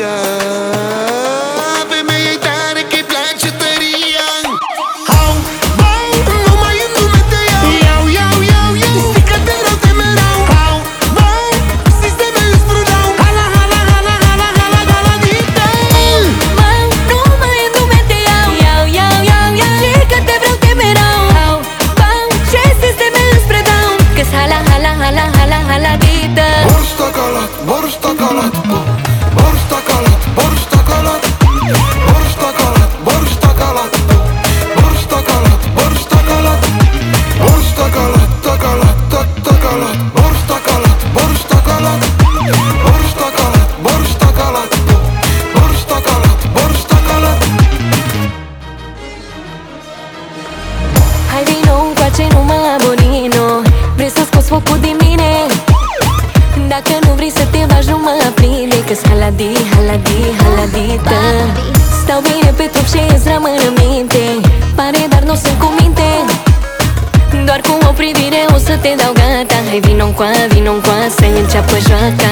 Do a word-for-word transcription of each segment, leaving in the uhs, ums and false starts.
tăria. Femeia-i tare că-i place tăria. Hau, bau, numai în lume te iau. Iau, iau, iau, iau, strică-te rău te merau. Hau, bau, sistemele îți frudau. Hala, hala, hala, hala, hala, hala, dita. Bau, numai în lume te iau. Iau, iau, iau, iau, strică-te vreau te merau. Hau, bau, ce sistemele îți predau. Că-s hala, hala, hala, hala, hala, dita. Borș tocalat, borș tocalat, borș tocalat, borș tocalat, borș tocalat, borș tocalat, borș tocalat, borș tocalat, borș tocalat, tocalat, tot tocalat, borș tocalat, borș tocalat, borș tocalat, borș tocalat, borș tocalat, borș tocalat. Hai vino încoace, nu mă abonino. Vrei să scoți focul din mine? Dacă nu vrei să te faci, nu mă aprinde. Că-s haladi, haladi, haladita. Stau bine pe trup și îți rămân în minte. Pare, dar nu sunt cu minte. Doar cu o privire o să te dau gata. Hai vino încoa, vino încoa, să înceapă joaca.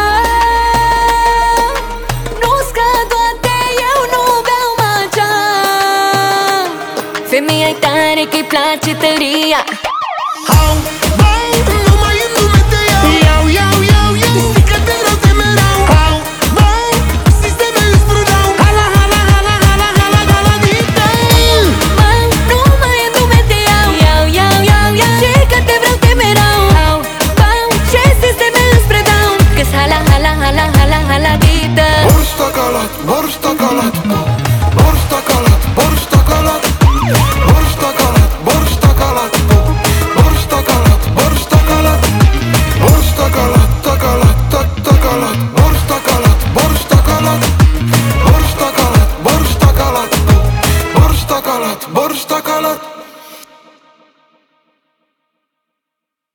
Nu scad toate, eu nu beau macea. Femeia-i tare că-i place tăria.